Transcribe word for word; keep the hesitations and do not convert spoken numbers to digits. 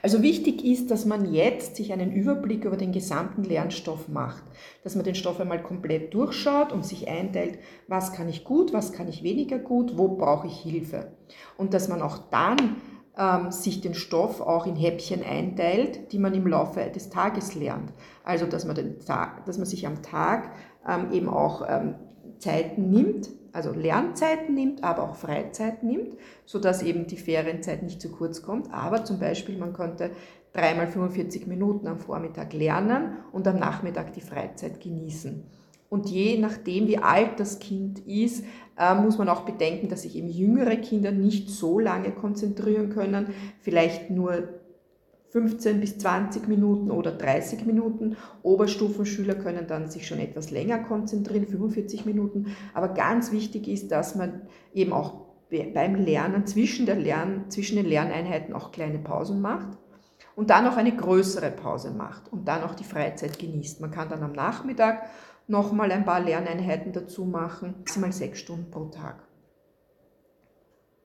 Also wichtig ist, dass man jetzt sich einen Überblick über den gesamten Lernstoff macht, dass man den Stoff einmal komplett durchschaut und sich einteilt, was kann ich gut, was kann ich weniger gut, wo brauche ich Hilfe. Und dass man auch dann ähm, sich den Stoff auch in Häppchen einteilt, die man im Laufe des Tages lernt. Also dass man, den Tag, dass man sich am Tag ähm, eben auch ähm, Zeiten nimmt, also Lernzeiten nimmt, aber auch Freizeit nimmt, sodass eben die Ferienzeit nicht zu kurz kommt. Aber zum Beispiel, man könnte dreimal fünfundvierzig Minuten am Vormittag lernen und am Nachmittag die Freizeit genießen. Und je nachdem, wie alt das Kind ist, äh, muss man auch bedenken, dass sich eben jüngere Kinder nicht so lange konzentrieren können, vielleicht nur fünfzehn bis zwanzig Minuten oder dreißig Minuten. Oberstufenschüler können dann sich schon etwas länger konzentrieren, fünfundvierzig Minuten. Aber ganz wichtig ist, dass man eben auch beim Lernen zwischen, der Lern, zwischen den Lerneinheiten auch kleine Pausen macht und dann noch eine größere Pause macht und dann auch die Freizeit genießt. Man kann dann am Nachmittag nochmal ein paar Lerneinheiten dazu machen, maximal sechs Stunden pro Tag.